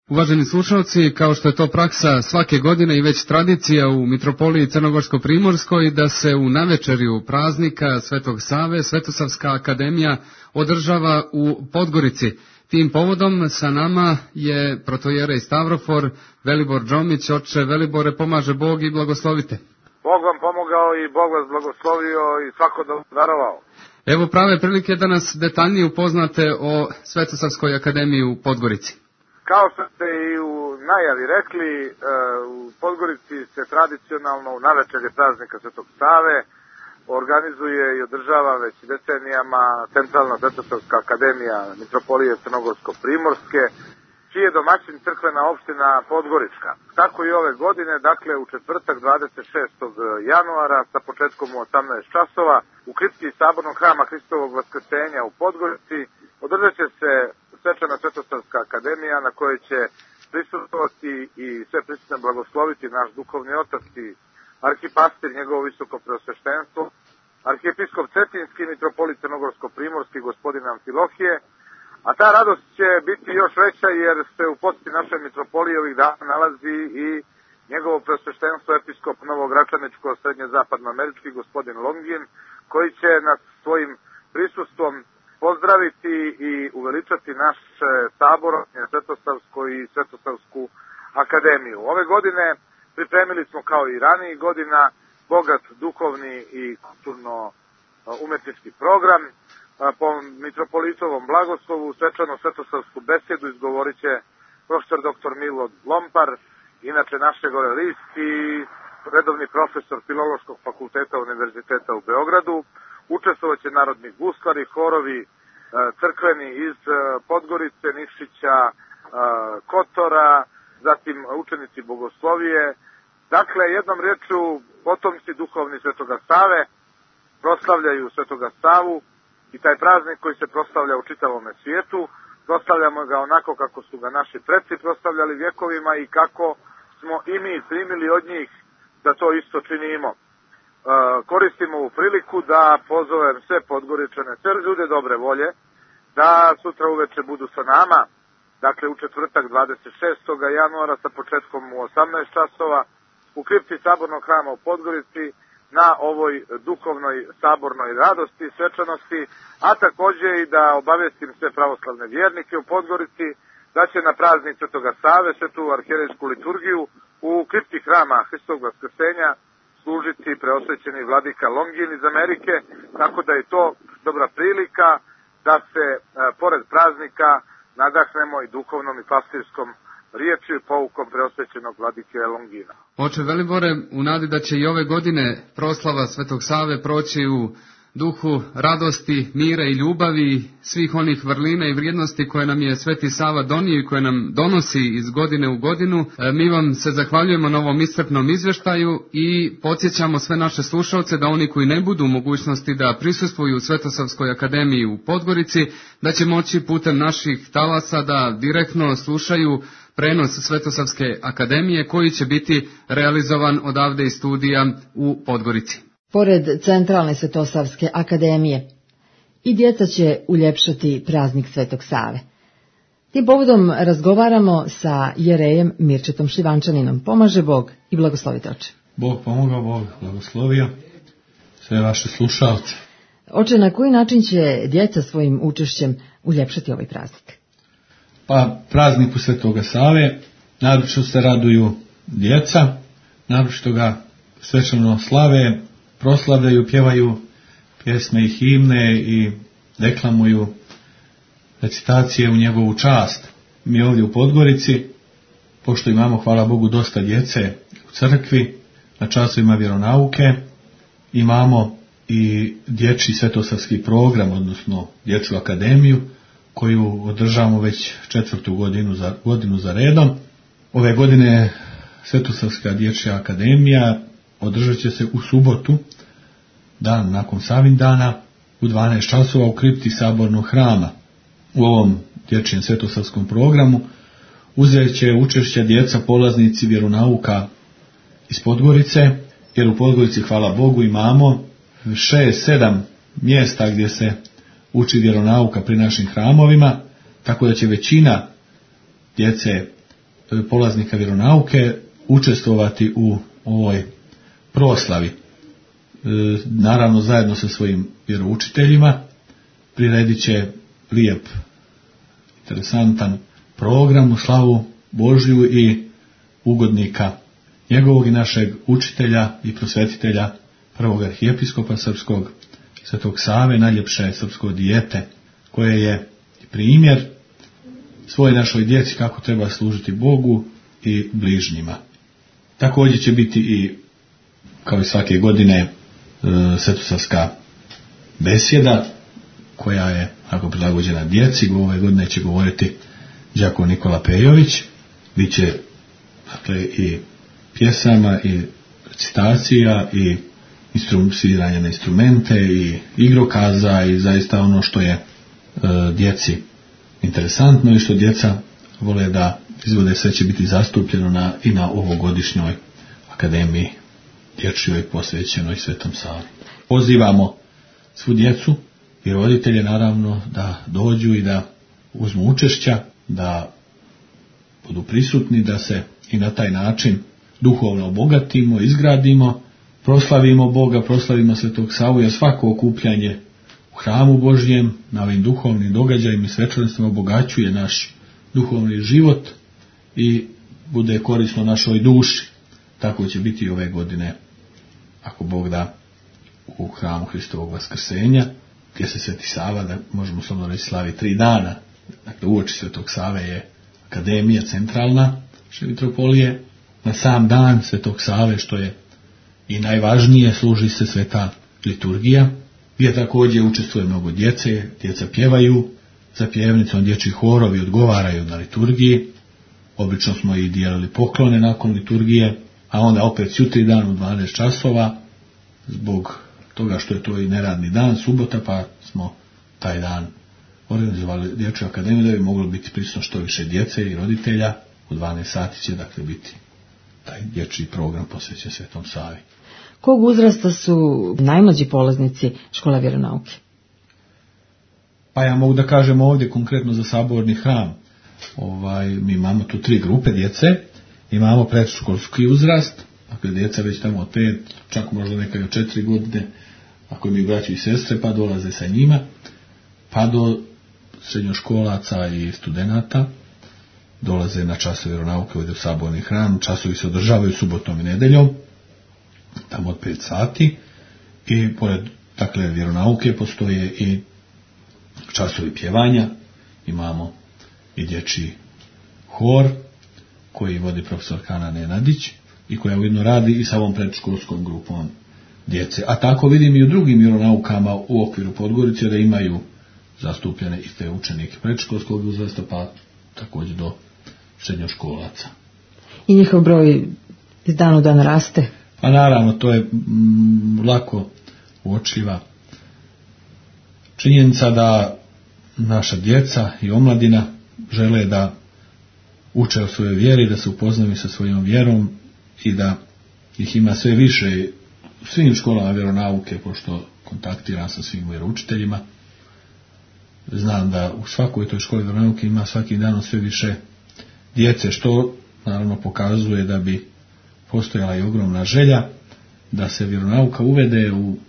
Uvaženi slušalci, kao što je to praksa svake godine i već tradicija u Mitropoliji Crnogorsko-Primorskoj, da se u navečerju praznika Svetog Save Svetosavska akademija održava u Podgorici. Tim povodom sa nama je protojerej Stavrofor Velibor Džomić. Oče Velibore, pomaže Bog i blagoslovite. Bog vam pomogao i Bog vas blagoslovio i svako darovao. Evo prave prilike da nas detaljnije upoznate o Svetosavskoj akademiji u Podgorici. Kao što ste i u najavi rekli, u Podgorici se tradicionalno u navečerje praznika Svetog Save organizuje i održava već decenijama Centralna Svetosavska akademija Mitropolije Crnogorsko-Primorske, čiji je domaćin crkvena opština Podgorička. Tako i ove godine, dakle u četvrtak 26. januara sa početkom u 18 časova u kripti Sabornog hrama Hristovog Vaskrsenja u Podgorici održat će se svečana Svetosavska akademija na kojoj će prisustvovati i sve prisutne blagosloviti naš duhovni otac i arhipastir, njegovo visoko preosveštenstvo, arhijepiskop Cetinski, mitropolit Crnogorsko-Primorski, gospodin Amfilohije, a ta radost će biti još veća jer se u posjeti naše mitropolije ovih dana nalazi i njegovo preosveštenstvo episkop Novogračaničko-srednje-zapadnoamerički gospodin Longin, koji će nad svojim prisustvom pozdraviti i uveličati naš sabor, Svetosavsku i Svetosavsku akademiju. Ove godine pripremili smo kao i ranijih godina bogat duhovni i kulturno-umetnički program. Po mitropolitovom blagoslovu svečanu svetosavsku besedu izgovorit će profesor dr. Milo Lompar, inače naše gore list i redovni profesor Filološkog fakulteta Univerziteta u Beogradu. Učestvovat će narodni guslari, horovi crkveni iz Podgorice, Nikšića, Kotora, zatim učenici bogoslovije. Dakle, jednom rečju, potomci duhovni Svetoga Save proslavljaju Svetoga Savu i taj praznik koji se proslavlja u čitavome svijetu, proslavljamo ga onako kako su ga naši preci proslavljali vjekovima i kako smo i mi primili od njih da to isto činimo. Koristimo ovu priliku da pozovem sve Podgoričane, sve ljude dobre volje, da sutra uveče budu sa nama, dakle u četvrtak 26. januara sa početkom u 18 časova u kripti Sabornog hrama u Podgorici na ovoj duhovnoj sabornoj radosti, svečanosti, a također i da obavestim sve pravoslavne vjernike u Podgorici da će na praznik Svetoga Save, svetu arhijerejsku liturgiju u kripti hrama Hristovog Vaskrsenja služiti preosvećeni vladika Longin iz Amerike, tako da je to dobra prilika da se pored praznika nadahnemo i duhovnom i pastirskom riječju i poukom preosvećenog vladike Longina. Oče Velibore, u nadi da će i ove godine proslava Svetog Save proći u duhu radosti, mira i ljubavi, svih onih vrlina i vrijednosti koje nam je Sveti Sava donio i koje nam donosi iz godine u godinu. Mi vam se zahvaljujemo na ovom iscrpnom izveštaju i podsjećamo sve naše slušalce da oni koji ne budu u mogućnosti da prisustvuju u Svetosavskoj akademiji u Podgorici, da će moći putem naših talasa da direktno slušaju prenos Svetosavske akademije koji će biti realizovan odavde iz studija u Podgorici. Pored Centralne Svetosavske akademije, i djeca će uljepšati praznik Svetog Save. Tim povodom razgovaramo sa jerejem Mirčetom Šljivančaninom. Pomaže Bog i blagoslovite, oče. Bog pomogao, Bog blagoslovio sve vaše slušalce. Oče, na koji način će djeca svojim učešćem uljepšati ovaj praznik? Pa prazniku Svetoga Save naročito se raduju djeca, naročito ga svečano slave, proslavljaju, pjevaju pjesme i himne i deklamuju recitacije u njegovu čast. Mi ovdje u Podgorici, pošto imamo, hvala Bogu, dosta djece u crkvi, na časovima vjeronauke, imamo i dječji svetosavski program, odnosno dječju akademiju, koju održavamo već 4. godinu za redom. Ove godine Svetosavska dječja akademija održat će se u subotu, dan nakon Savindana, u 12 časova u kripti Sabornog hrama. U ovom dječjem svetosavskom programu uzet će učešće djeca polaznici vjeronauka iz Podgorice, jer u Podgorici, hvala Bogu, imamo 6-7 mjesta gdje se uči vjeronauka pri našim hramovima, tako da će većina djece polaznika vjeronauke učestvovati u ovoj proslavi. Naravno zajedno sa svojim vjeroučiteljima priredit će lijep, interesantan program u slavu Božju i ugodnika njegovog i našeg učitelja i prosvetitelja, prvog arhijepiskopa srpskog, Svetog Save, najljepše srpsko dijete, koje je primjer svoj našoj djeci kako treba služiti Bogu i bližnjima. Također će biti i, kao i svake godine, svetosavska besjeda, koja je ako prilagođena djeci. Ove godine će govoriti đakon Nikola Pejović. Biće dakle i pjesama i recitacija i sviranja na instrumente i igrokaza i zaista ono što je djeci interesantno i što djeca vole da izvode, sve će biti zastupljeno i na ovogodišnjoj akademiji dječjoj posvećenoj Svetom Savi. Pozivamo svu djecu i roditelje naravno da dođu i da uzmu učešća, da budu prisutni, da se i na taj način duhovno obogatimo, izgradimo, proslavimo Boga, proslavimo Svetog Savu, jer svako okupljanje u hramu Božjem na ovim duhovnim događajima i svečanostima obogaćuje naš duhovni život i bude korisno našoj duši. Tako će biti i ove godine, ako Bog da, u hramu Hristovog Vaskrsenja, gdje se Sveti Sava, da možemo slobodno reći, slavi 3 dana. Dakle, uoči Svetog Save je akademija centralna mitropolije. Na sam dan Svetog Save, što je i najvažnije, služi se sveta liturgija, gdje također učestvuje mnogo djece, djeca pjevaju, za pjevnicom dječji horovi odgovaraju na liturgiji, obično smo i dijelili poklone nakon liturgije, a onda opet sutri dan u 12 časova, zbog toga što je to i neradni dan, subota, pa smo taj dan organizovali dječju akademiju da bi moglo biti prisutno što više djece i roditelja. U 12 sati će dakle biti taj dječji program posvećen Svetom Savi. Kog uzrasta su najmlađi polaznici škole vjeronauke? Pa ja mogu da kažem ovdje konkretno za saborni hram. Mi imamo tu 3 grupe djece. Imamo predškolski uzrast, dakle djeca već tamo od 5, čak možda neka i od 4 godine, ako imaju braći i sestre, pa dolaze sa njima, pa do srednjoškolaca i studenata dolaze na časove vjeronauke ovdje u saborni hram. Časovi se održavaju subotom i nedeljom, tamo od 5 sati, i pored dakle vjeronauke postoje i časovi pjevanja. Imamo i dječji hor koji vodi profesor Kana Nenadić i koja ujedno radi i sa ovom predškolskom grupom djece. A tako vidim i u drugim vjeronaukama u okviru Podgorice da imaju zastupljene i te učenike predškolskog uzrasta, pa također do srednjoškolaca. I njihov broj iz dana u dan raste? Pa naravno, to je lako uočljiva činjenica da naša djeca i omladina žele da uče o svojoj vjeri, da se upoznaju sa svojom vjerom i da ih ima sve više u svim školama vjeronauke, pošto kontaktiram sa svim vjeroučiteljima. Znam da u svakoj toj školi vjeronauke ima svaki dan sve više djece, što naravno pokazuje da bi postojala i ogromna želja da se vjeronauka uvede u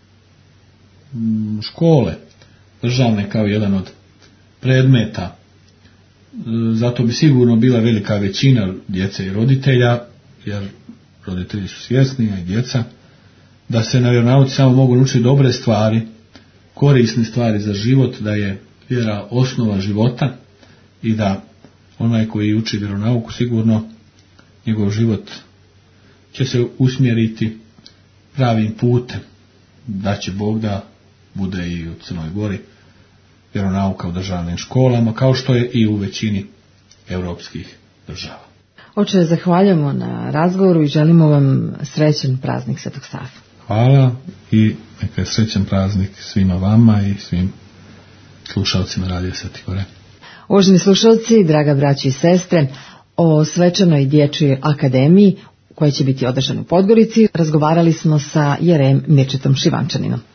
škole državne kao jedan od predmeta. Zato bi sigurno bila velika većina djece i roditelja, jer roditelji su svjesni, a i djeca, da se na vjeronauci samo mogu naučiti dobre stvari, korisne stvari za život, da je vjera osnova života i da onaj koji uči vjeronauku sigurno njegov život će se usmjeriti pravim putem, da će Bog da bude i u Crnoj Gori vjeronauka u državnim školama, kao što je i u većini europskih država. Oče, zahvaljujemo na razgovoru i želimo vam srećan praznik Svetog Save. Hvala i neka je srećan praznik svima vama i svim slušalcima Radija Svete Gore. Uvaženi slušalci, draga braći i sestre, o svečanoj dječjoj akademiji koja će biti održana u Podgorici razgovarali smo sa jerejem Mirčetom Šivančaninom.